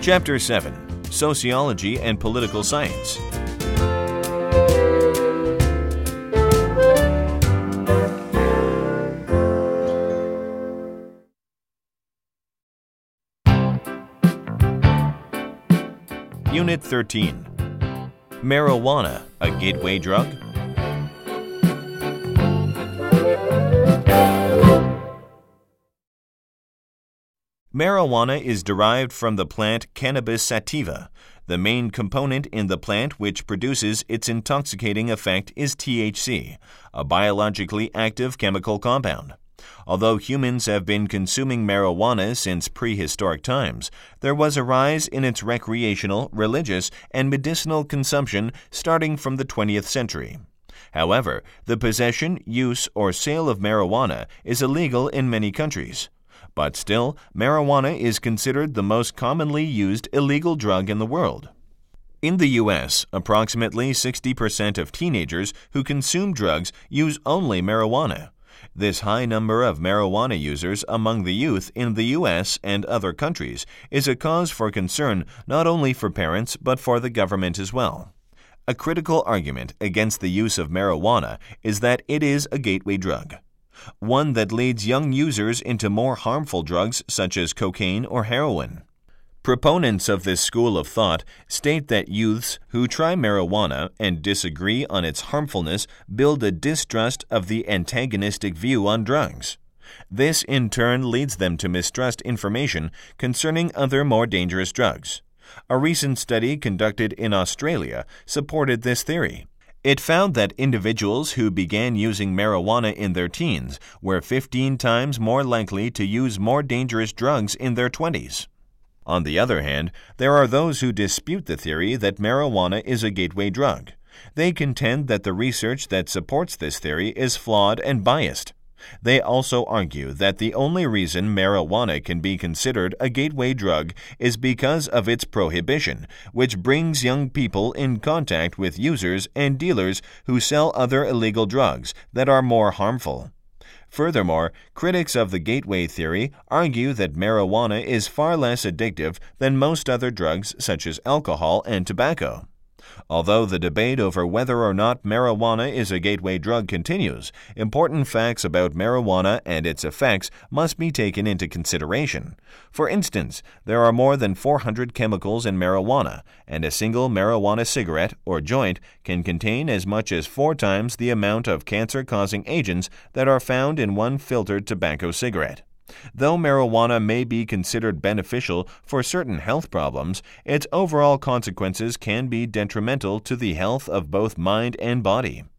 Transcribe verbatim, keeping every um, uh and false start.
Chapter seven. Sociology and Political Science. Unit thirteen. Marijuana, a gateway drug? Marijuana is derived from the plant Cannabis sativa. The main component in the plant which produces its intoxicating effect is T H C, a biologically active chemical compound. Although humans have been consuming marijuana since prehistoric times, there was a rise in its recreational, religious, and medicinal consumption starting from the twentieth century. However, the possession, use, or sale of marijuana is illegal in many countries. But still, marijuana is considered the most commonly used illegal drug in the world. In the U S, approximately sixty percent of teenagers who consume drugs use only marijuana. This high number of marijuana users among the youth in the U S and other countries is a cause for concern not only for parents but for the government as well. A critical argument against the use of marijuana is that it is a gateway drug, one that leads young users into more harmful drugs such as cocaine or heroin. Proponents of this school of thought state that youths who try marijuana and disagree on its harmfulness build a distrust of the antagonistic view on drugs. This in turn leads them to mistrust information concerning other more dangerous drugs. A recent study conducted in Australia supported this theory. It found that individuals who began using marijuana in their teens were fifteen times more likely to use more dangerous drugs in their twenties. On the other hand, there are those who dispute the theory that marijuana is a gateway drug. They contend that the research that supports this theory is flawed and biased. They also argue that the only reason marijuana can be considered a gateway drug is because of its prohibition, which brings young people in contact with users and dealers who sell other illegal drugs that are more harmful. Furthermore, critics of the gateway theory argue that marijuana is far less addictive than most other drugs such as alcohol and tobacco. Although the debate over whether or not marijuana is a gateway drug continues, important facts about marijuana and its effects must be taken into consideration. For instance, there are more than four hundred chemicals in marijuana, and a single marijuana cigarette or joint can contain as much as four times the amount of cancer-causing agents that are found in one filtered tobacco cigarette. Though marijuana may be considered beneficial for certain health problems, its overall consequences can be detrimental to the health of both mind and body.